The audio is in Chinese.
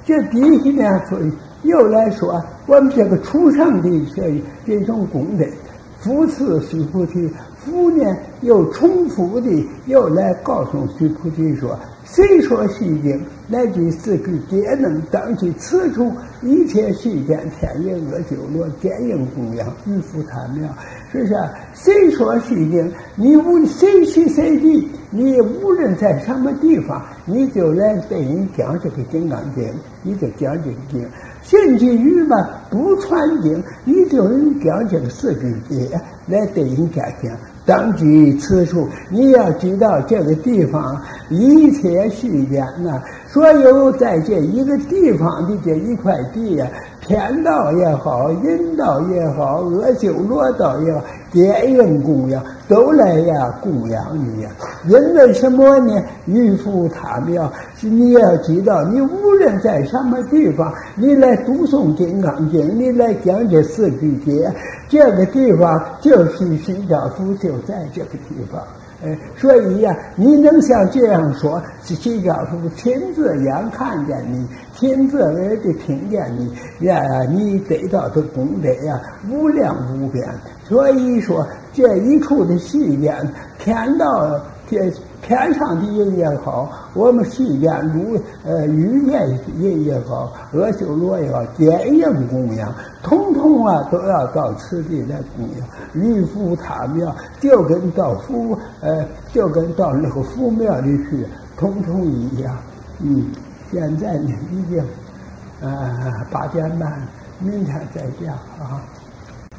这底下呢，所以又来说我们这个初上的这种功德，复次须菩提，复呢又重复的又来告诉须菩提说：虽说细经，乃至四句皆能当其此处一切世间天也阿修罗感应供养欲复他妙。是不是？虽说细经，你无谁去谁地，你无论在什么地方，你就来对人讲这个金刚经，你就讲这个经。甚至于嘛，不传经，你就能讲这个四句偈来对人家讲。当即此处，你要知道这个地方一切世间呐，所有在这一个地方的这一块地呀，天道也好，人道也好，阿修罗道也好，皆应供养，都来呀供养你呀。因为什么呢？欲复他妙，是你要知道，你无论在什么地方，你来读诵金刚经，你来讲这四句偈，这个地方就是释迦佛就在这个地方。所以呀，你能像这样说，是释迦佛亲自眼看见你，亲自耳的听见你呀，你得到的功德呀，无量无边。所以说，这一处的世间，天道天上的人也好，我们世间语言人也好，阿修罗也好，皆应供养，统统都要到此地来供养，欲复他庙，就跟到那个佛庙里去，统统一样。现在呢已经8点半，明天再讲啊。